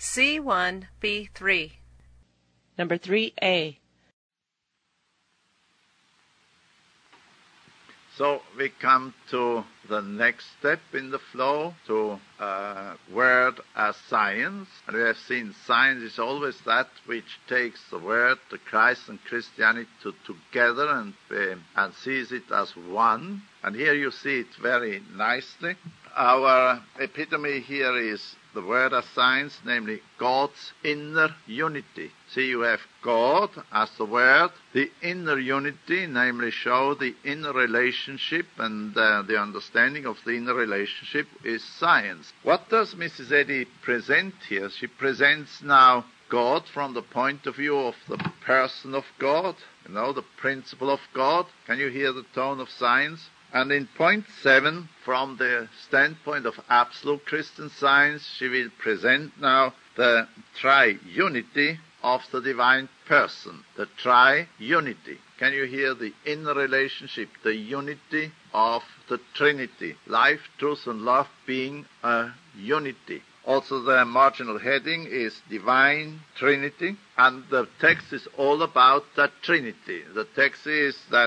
C1B3. Number 3A. So we come to the next step in the flow, to word as science. And we have seen science is always that which takes the word, the Christ and Christianity together and sees it as one. And here you see it very nicely. Our epitome here is the word as science, namely God's inner unity. See, you have God as the word, the inner unity, namely show the inner relationship, and the understanding of the inner relationship is science. What does Mrs. Eddy present here? She presents now God from the point of view of the person of God, the principle of God. Can you hear the tone of science? And in point 7, from the standpoint of absolute Christian Science, she will present now the triunity of the divine person, the triunity. Can you hear the inner relationship, the unity of the Trinity, life, truth, and love being a unity? Also, the marginal heading is Divine Trinity, and the text is all about that Trinity. The text is that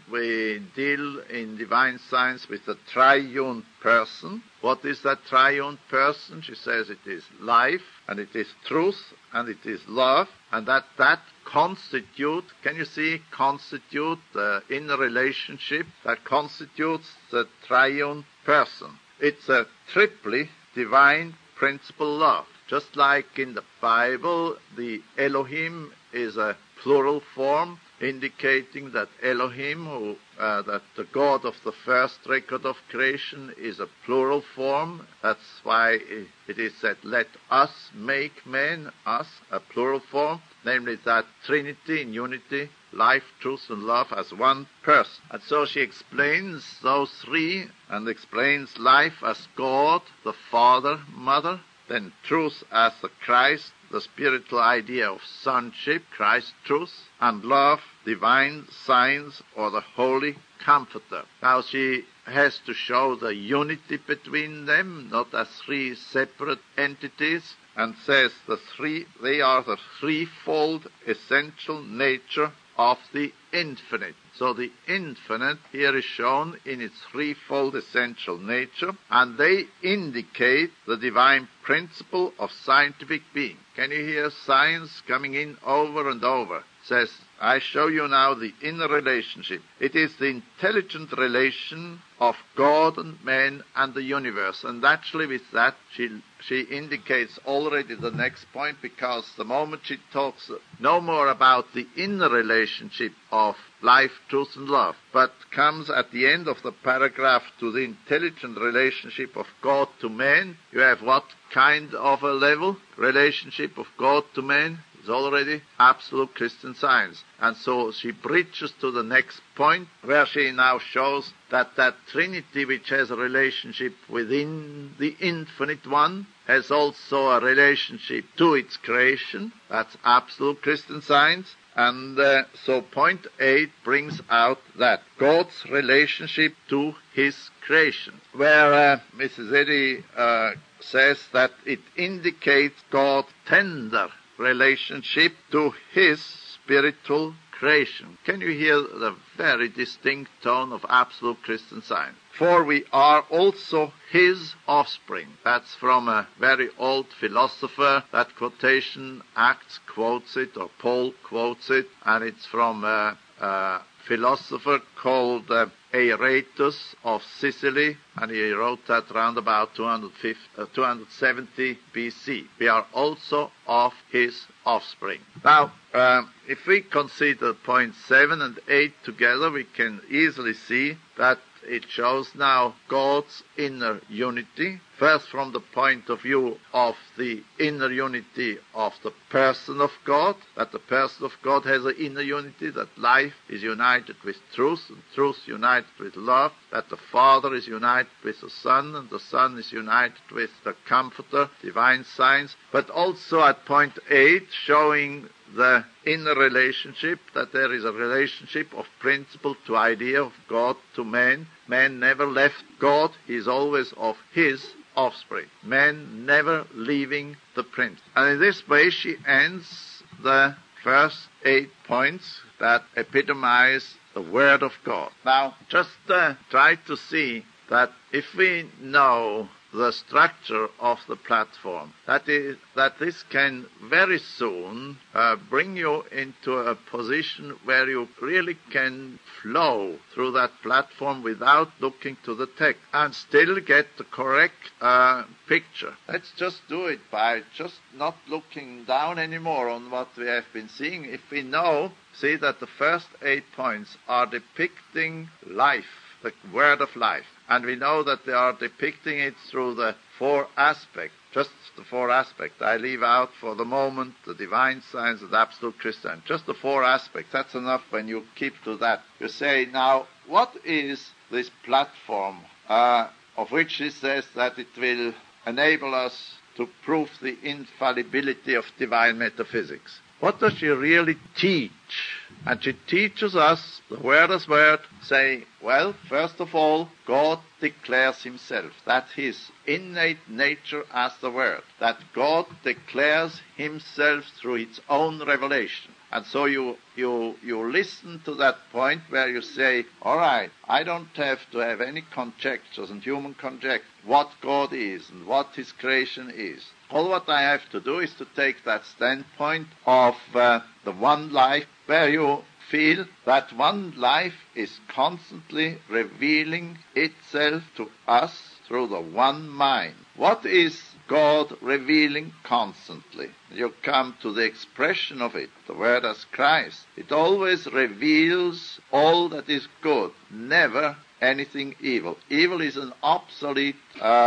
we deal in divine science with the triune person. What is that triune person? She says it is life, and it is truth, and it is love, and that constitute, can you see, constitute the inner relationship that constitutes the triune person. It's a triply divine principle love. Just like in the Bible, the Elohim is a plural form, indicating that Elohim, that the God of the first record of creation, is a plural form. That's why it is said, let us make man, us, a plural form, namely that Trinity in unity, life, truth, and love as one person. And so she explains those three, and explains life as God, the Father, Mother, then truth as the Christ, the spiritual idea of sonship, Christ truth, and love, divine science, or the Holy Comforter. Now she has to show the unity between them, not as three separate entities, and says they are the threefold essential nature of the infinite. So the infinite here is shown in its threefold essential nature, and they indicate the divine principle of scientific being. Can you hear science coming in over and over? It says, I show you now the inner relationship. It is the intelligent relation of God and man and the universe. And actually with that she indicates already the next point, because the moment she talks no more about the inner relationship of life, truth, and love, but comes at the end of the paragraph to the intelligent relationship of God to man, you have what kind of a level? Relationship of God to man is already absolute Christian Science. And so she bridges to the next point, where she now shows that Trinity, which has a relationship within the infinite one, has also a relationship to its creation. That's absolute Christian Science. And so point 8 brings out that God's relationship to his creation, where Mrs. Eddy says that it indicates God's tender relationship to his spiritual creation. Can you hear the very distinct tone of absolute Christian Science? For we are also his offspring. That's from a very old philosopher. That quotation, Acts quotes it, or Paul quotes it, and it's from a philosopher called Aratus of Sicily, and he wrote that around about 270 BC. We are also of his offspring. Now, if we consider points 7 and 8 together, we can easily see that it shows now God's inner unity, first from the point of view of the inner unity of the person of God, that the person of God has an inner unity, that life is united with truth, and truth united with love, that the Father is united with the Son, and the Son is united with the Comforter, divine science, but also at point 8, showing the inner relationship, that there is a relationship of principle to idea of God to man. Man never left God. He is always of his offspring. Men never leaving the prince. And in this way she ends the first 8 points that epitomize the Word of God. Now, just try to see that if we know the structure of the platform, that this can very soon bring you into a position where you really can flow through that platform without looking to the text and still get the correct picture. Let's just do it by just not looking down anymore on what we have been seeing. If we see that the first 8 points are depicting life, the Word of life. And we know that they are depicting it through the 4 aspects, just the 4 aspects. I leave out for the moment the divine science and absolute Christianity. Just the 4 aspects. That's enough when you keep to that. You say, now, what is this platform of which it says that it will enable us to prove the infallibility of divine metaphysics? What does she really teach? And she teaches us, the Word as Word, saying, well, first of all, God declares himself. That his innate nature as the Word. That God declares himself through its own revelation. And so you listen to that point where you say, all right, I don't have to have any conjectures and human conjecture what God is and what his creation is. All what I have to do is to take that standpoint of the one life, where you feel that one life is constantly revealing itself to us through the one mind. What is God revealing constantly? You come to the expression of it, the Word as Christ. It always reveals all that is good, never anything evil. Evil is an obsolete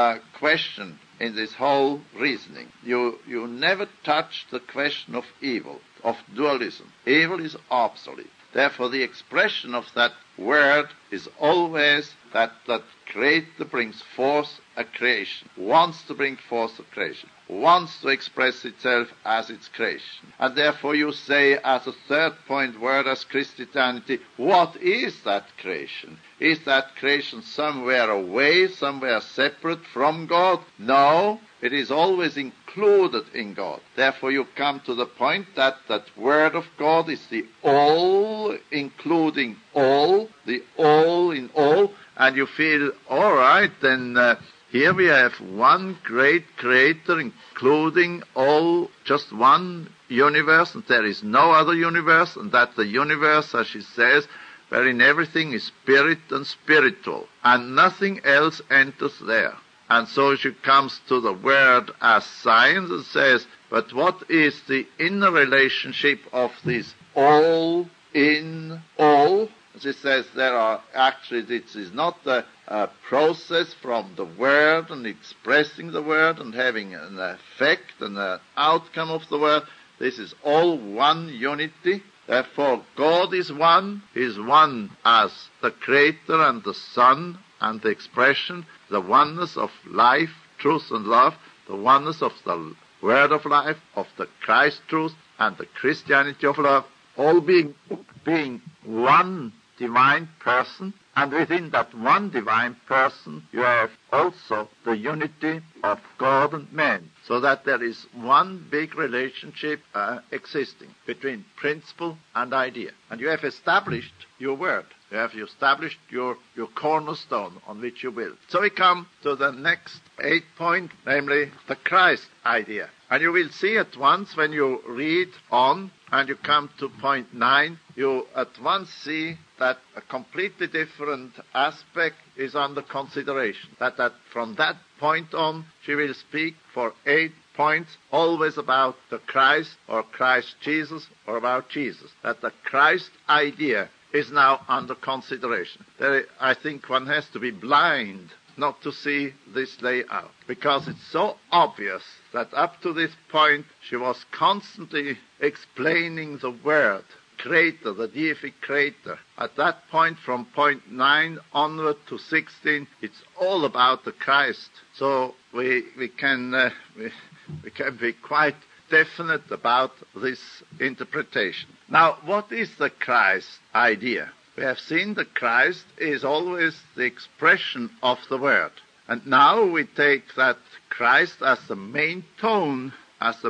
question in this whole reasoning. You never touch the question of evil, of dualism. Evil is obsolete. Therefore, the expression of that Word is always that Creator brings forth a creation, wants to bring forth a creation, wants to express itself as its creation. And therefore you say, as a 3rd point, Word as Christianity, what is that creation? Is that creation somewhere away, somewhere separate from God? No, it is always included in God. Therefore you come to the point that that Word of God is the all, including all, the all in all, and you feel, all right, then here we have one great Creator, including all, just one universe, and there is no other universe, and that the universe, as she says, wherein everything is spirit and spiritual, and nothing else enters there. And so she comes to the Word as science and says, but what is the inner relationship of this all in all? She says there are actually, this is not a process from the Word and expressing the Word and having an effect and an outcome of the Word. This is all one unity. Therefore, God is one. He is one as the Creator and the Son and the expression, the oneness of life, truth and love, the oneness of the Word of life, of the Christ truth and the Christianity of love, all being one divine person, and within that one divine person you have also the unity of God and man, so that there is one big relationship existing between principle and idea. And you have established your Word. You have established your cornerstone on which you build. So we come to the next 8 point, namely the Christ idea. And you will see at once when you read on and you come to point 9, you at once see that a completely different aspect is under consideration. That from that point on, she will speak for 8 points, always about the Christ or Christ Jesus or about Jesus. That the Christ idea is now under consideration. I think one has to be blind not to see this layout, because it's so obvious that up to this point she was constantly explaining the Word, Creator, the deific Creator. At that point, from point 9 onward to 16, it's all about the Christ. So we can be quite definite about this interpretation. Now, what is the Christ idea? We have seen the Christ is always the expression of the Word. And now we take that Christ as the main tone of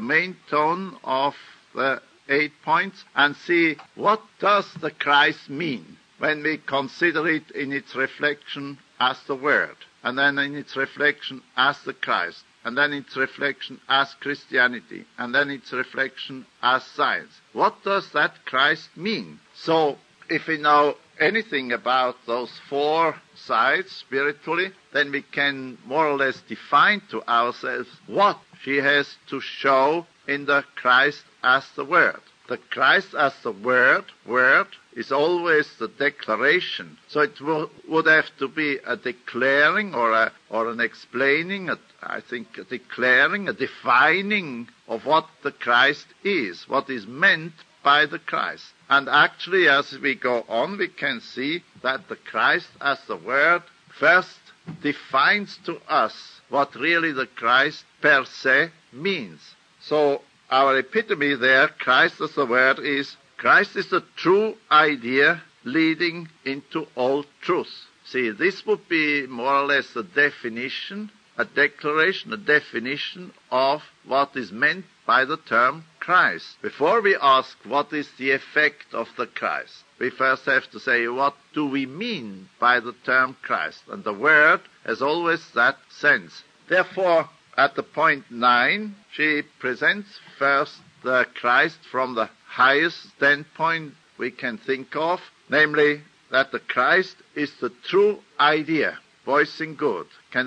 the 8 points, and see what does the Christ mean when we consider it in its reflection as the Word, and then in its reflection as the Christ, and then its reflection as Christianity, and then its reflection as science. What does that Christ mean? So, if we know anything about those 4 sides spiritually, then we can more or less define to ourselves what she has to show in the Christ as the Word. The Christ as the Word is always the declaration. So it would have to be a declaring or an explaining, a declaring, a defining of what the Christ is, what is meant by the Christ. And actually, as we go on, we can see that the Christ as the Word first defines to us what really the Christ per se means. So our epitome there, Christ as the Word, is Christ is the true idea leading into all truth. See, this would be more or less a definition, a declaration, a definition of what is meant by the term Christ. Before we ask what is the effect of the Christ, we first have to say what do we mean by the term Christ. And the Word has always that sense. Therefore, at the point 9, she presents first the Christ from the highest standpoint we can think of, namely that the Christ is the true idea, voicing good.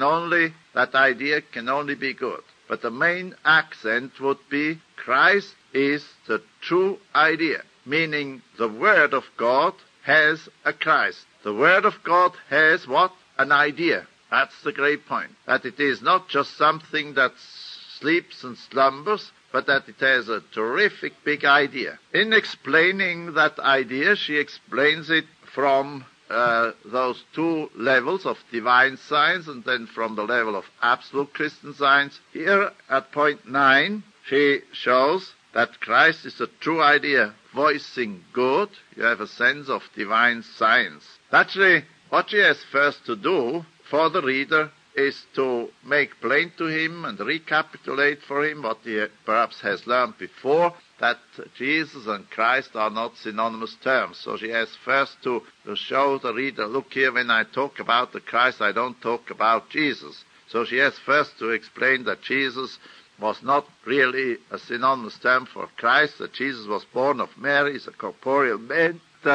That idea can only be good. But the main accent would be Christ is the true idea, meaning the Word of God has a Christ. The Word of God has what? An idea. That's the great point. That it is not just something that sleeps and slumbers, but that it has a terrific big idea. In explaining that idea, she explains it from those 2 levels of divine science and then from the level of absolute Christian science. Here at point 9, she shows that Christ is a true idea, voicing good. You have a sense of divine science. Actually, what she has first to do for the reader is to make plain to him and recapitulate for him what he perhaps has learned before, that Jesus and Christ are not synonymous terms. So she has first to show the reader, look here, when I talk about the Christ, I don't talk about Jesus. So she has first to explain that Jesus was not really a synonymous term for Christ, that Jesus was born of Mary, is a corporeal man,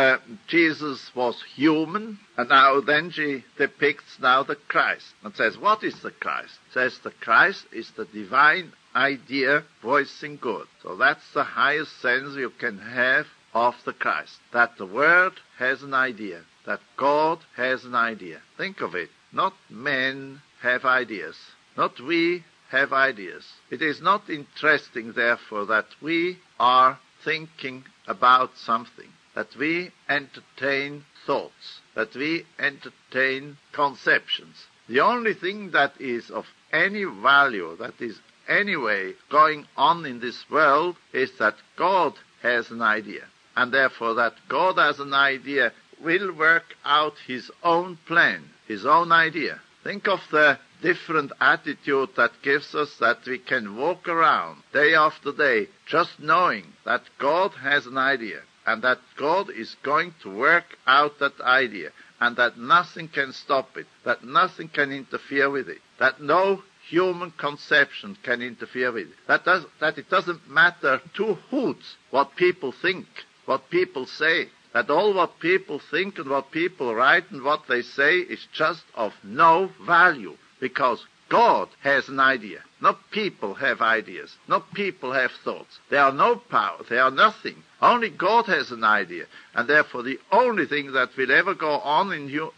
Jesus was human, and now then she depicts now the Christ and says, what is the Christ? Says the Christ is the divine idea voicing good. So that's the highest sense you can have of the Christ, that the Word has an idea, that God has an idea. Think of it. Not men have ideas, not we have ideas. It is not interesting, therefore, that we are thinking about something, that we entertain thoughts, that we entertain conceptions. The only thing that is of any value, that is anyway going on in this world, is that God has an idea. And therefore that God has an idea will work out his own plan, his own idea. Think of the different attitude that gives us, that we can walk around day after day just knowing that God has an idea and that God is going to work out that idea and that nothing can stop it, that nothing can interfere with it, that no human conception can interfere with it, that it doesn't matter 2 hoots what people think, what people say, that all what people think and what people write and what they say is just of no value, because God has an idea. Not people have ideas. Not people have thoughts. They are no power. They are nothing. Only God has an idea. And therefore the only thing that will ever go on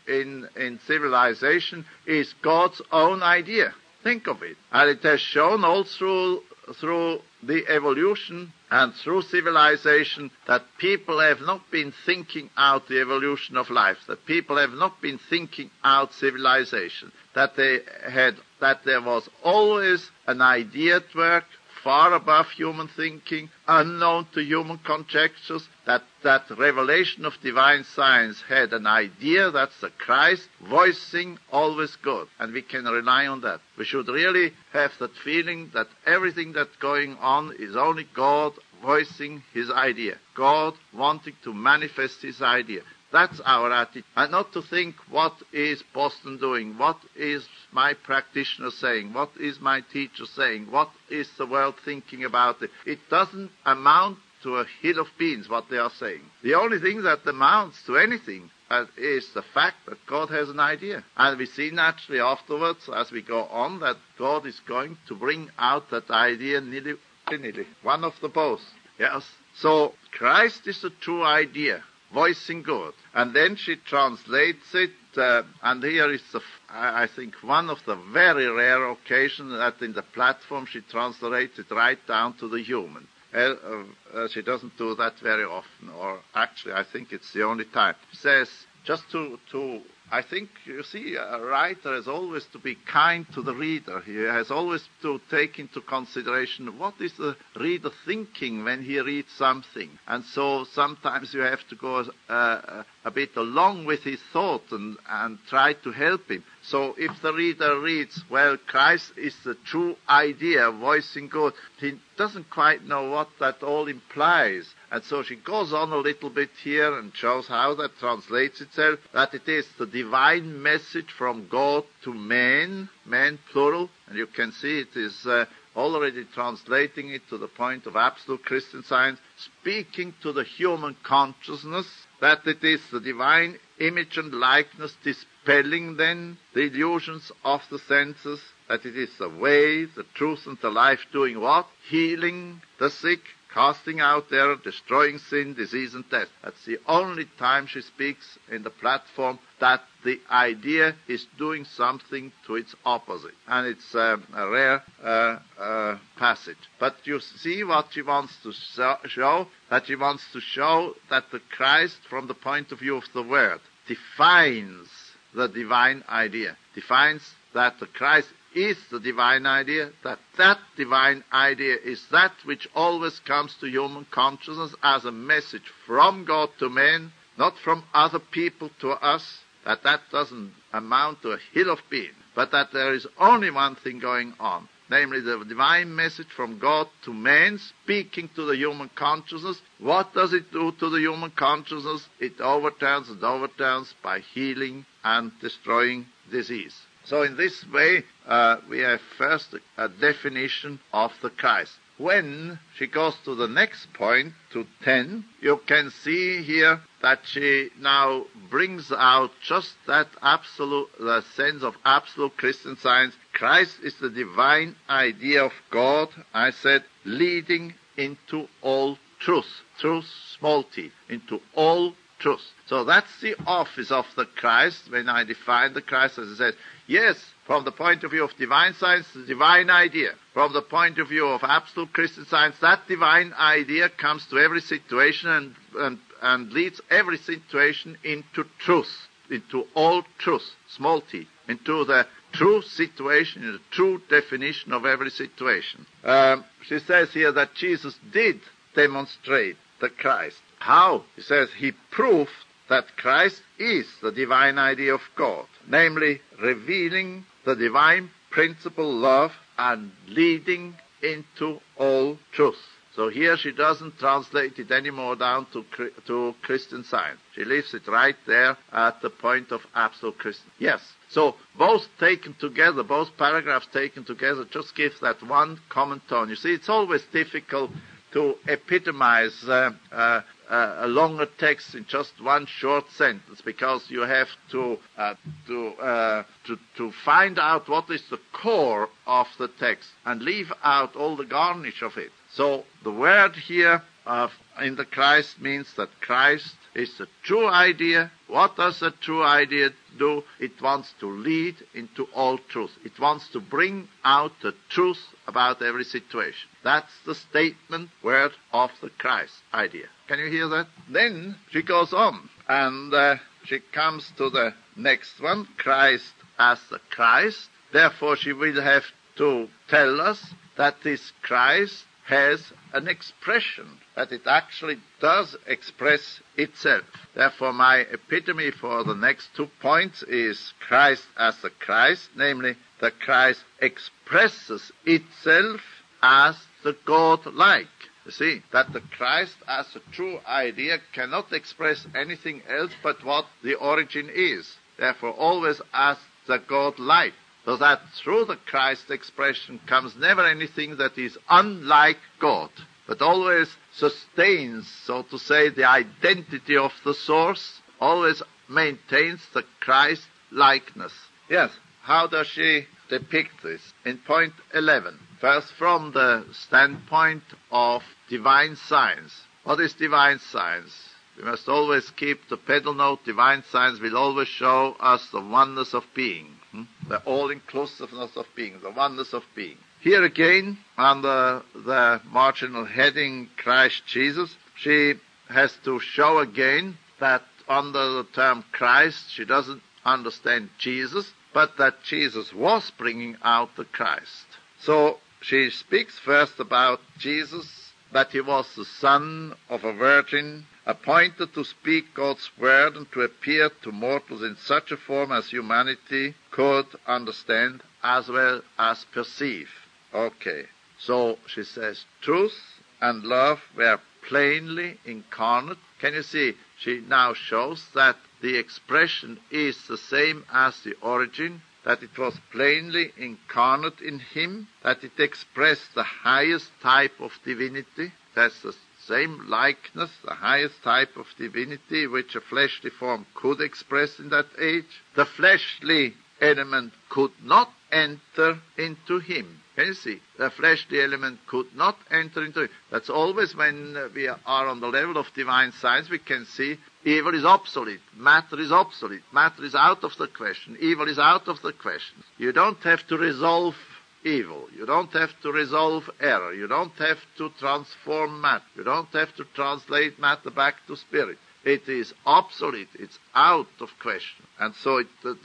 in civilization is God's own idea. Think of it. And it has shown all through the evolution and through civilization that people have not been thinking out the evolution of life, that people have not been thinking out civilization, that there was always an idea at work far above human thinking, unknown to human conjectures, that revelation of divine science had an idea, that's the Christ, voicing always good. And we can rely on that. We should really have that feeling that everything that's going on is only God voicing his idea. God wanting to manifest his idea. That's our attitude. And not to think, what is Boston doing? What is my practitioner saying? What is my teacher saying? What is the world thinking about it? It doesn't amount to a hill of beans, what they are saying. The only thing that amounts to anything is the fact that God has an idea. And we see naturally afterwards, as we go on, that God is going to bring out that idea nearly one of the both. Yes. So Christ is the true idea, voicing good. And then she translates it, and here is, I think, one of the very rare occasions that in the platform she translates it right down to the human. She doesn't do that very often, or actually I think it's the only time. She says, just to I think, you see, a writer has always to be kind to the reader. He has always to take into consideration what is the reader thinking when he reads something. And so sometimes you have to go a bit along with his thought and try to help him. So if the reader reads, well, Christ is the true idea, voicing good, he doesn't quite know what that all implies. And so she goes on a little bit here and shows how that translates itself, that it is the divine message from God to man plural, and you can see it is already translating it to the point of absolute Christian Science, speaking to the human consciousness, that it is the divine image and likeness dispelling then the illusions of the senses, that it is the way, the truth, and the life doing what? Healing the sick, casting out error, destroying sin, disease, and death. That's the only time she speaks in the platform that the idea is doing something to its opposite. And it's a rare passage. But you see what she wants to show, that she wants to show that the Christ, from the point of view of the Word, defines the divine idea, defines that the Christ is the divine idea, that divine idea is that which always comes to human consciousness as a message from God to man, not from other people to us, that doesn't amount to a hill of beans, but that there is only one thing going on, namely the divine message from God to man, speaking to the human consciousness. What does it do to the human consciousness? It overturns and overturns by healing and destroying disease. So in this way, we have first a definition of the Christ. When she goes to the next point, to 10, you can see here that she now brings out just that the sense of absolute Christian Science. Christ is the divine idea of God, I said, leading into all truth. Truth, small t, into all truth. So that's the office of the Christ. When I define the Christ, as I said, yes, from the point of view of divine science, the divine idea. From the point of view of absolute Christian Science, that divine idea comes to every situation and leads every situation into truth, into all truth, small t, into the true situation, the true definition of every situation. She says here that Jesus did demonstrate the Christ. How? He says he proved that Christ is the divine idea of God, namely revealing the divine principle love and leading into all truth. So here she doesn't translate it anymore down to Christian Science. She leaves it right there at the point of absolute Christian. Yes. So both taken together, both paragraphs taken together, just give that one common tone. You see, it's always difficult to epitomize a longer text in just one short sentence, because you have to find out what is the core of the text and leave out all the garnish of it. So the word here in the Christ means that Christ is the true idea. What does the true idea do? It wants to lead into all truth. It wants to bring out the truth about every situation. That's the statement word of the Christ idea. Can you hear that? Then she goes on, and she comes to the next one, Christ as the Christ. Therefore she will have to tell us that this Christ has an expression, that it actually does express itself. Therefore, my epitome for the next 2 points is Christ as the Christ, namely, the Christ expresses itself as the God-like. You see, that the Christ as a true idea cannot express anything else but what the origin is. Therefore, always as the God-like. So that through the Christ expression comes never anything that is unlike God, but always sustains, so to say, the identity of the source, always maintains the Christ likeness. Yes, how does she depict this? In point 11, first from the standpoint of divine science. What is divine science? We must always keep the pedal note. Divine science will always show us the oneness of being, the all-inclusiveness of being, the oneness of being. Here again, under the marginal heading Christ Jesus, she has to show again that under the term Christ, she doesn't understand Jesus, but that Jesus was bringing out the Christ. So she speaks first about Jesus, that he was the son of a virgin, appointed to speak God's word and to appear to mortals in such a form as humanity could understand as well as perceive. Okay, so she says truth and love were plainly incarnate. Can you see? She now shows that the expression is the same as the origin, that it was plainly incarnate in him, that it expressed the highest type of divinity. That's the same likeness, the highest type of divinity which a fleshly form could express in that age. The fleshly element could not enter into him. Can you see? The fleshly element could not enter into him. That's always when we are on the level of divine science, we can see evil is obsolete, matter is obsolete, matter is out of the question, evil is out of the question. You don't have to resolve evil. You don't have to resolve error. You don't have to transform matter. You don't have to translate matter back to spirit. It is obsolete. It's out of question. And so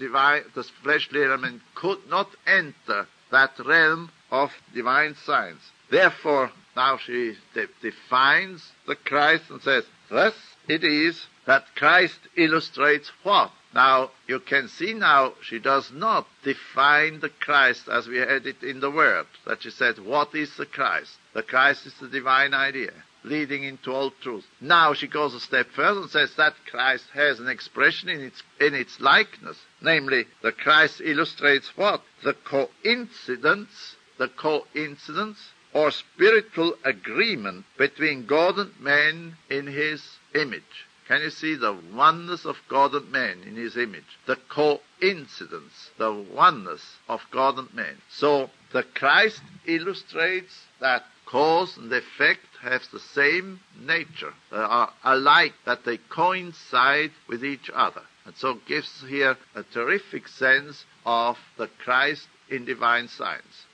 the fleshly element could not enter that realm of divine science. Therefore, now she defines the Christ and says, thus it is that Christ illustrates what? Now, you can see now she does not define the Christ as we had it in the Word, that she said, what is the Christ? The Christ is the divine idea, leading into all truth. Now she goes a step further and says that Christ has an expression in its likeness. Namely, the Christ illustrates what? The coincidence or spiritual agreement between God and man in his image. Can you see the oneness of God and man in his image? The coincidence, the oneness of God and man. So the Christ illustrates that cause and effect have the same nature. They are alike, that they coincide with each other. And so gives here a terrific sense of the Christ in divine science.